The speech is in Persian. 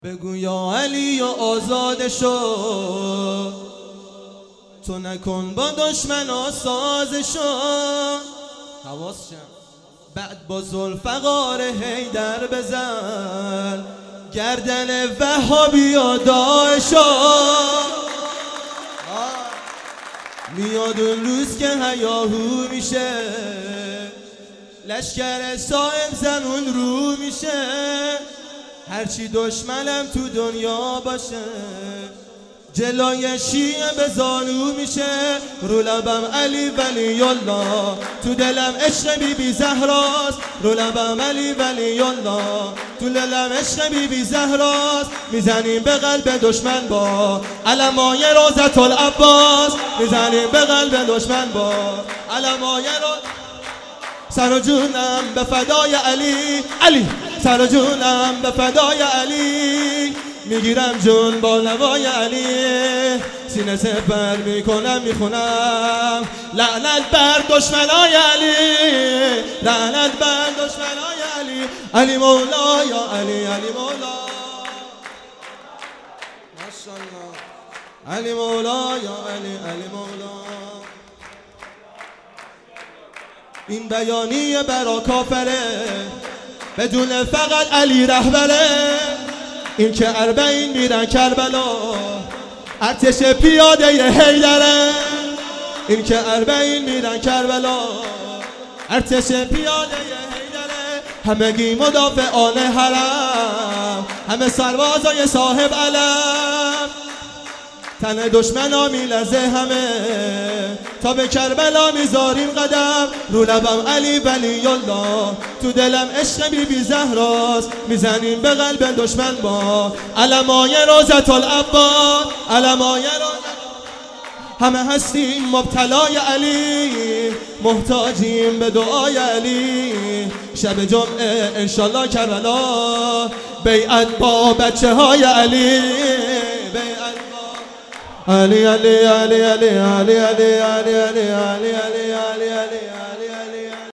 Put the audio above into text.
بگو یا علی یا آزاد شو، تو نکن با دشمنا سازشو. حواس شم بعد با ذوالفقار حیدر بزن گردن وهابیا داعشو. میاد اون روز که هیاهو میشه، لشکر صاحب زنون رو میشه. هرچی دشمنم تو دنیا باشه، جلوی شیعه به زانو میشه. رو لبم علی ولی الله، تو دلم عشق بی بی زهراست. رو لبم علی ولی الله، تو دلم عشق بی بی زهراست. میزنیم به قلب دشمن با علمای روزة العباس، میزنیم به قلب دشمن با علمای سر و جونم به فدای علی، علی سر و جونم به فدای علی. میگیرم جون با نوای علی، سینه سپر میکنم میخونم لعنت بر دشمنای علی، لعنت بر دشمنای علی. علی مولا یا علی، علی مولا ماشاءالله. علی مولا یا علی، علی مولا. این بیانیه برا کافره، بدون فقط علی رهبره. این که 40 میرن کربلا، ارتش پیاده ی حیدره. این که 40 میرن کربلا، ارتش پیاده ی حیدره. همگی مدافعان حرم، همه سربازای صاحب علم. تن دشمنا میلرزه همه، تا به کربلا میذاریم قدم. رو لبم علی ولی الله، تو دلم عشق بی بی زهراست. میزنیم به قلب دشمن با علمای روزة العباس، علمای همه هستیم مبتلای علی، محتاجیم به دعای علی. شب جمعه انشالله کربلا، بیعت با بچه های علی، بیعت علی علی علی علی علی علی علی علی علی علی علی علی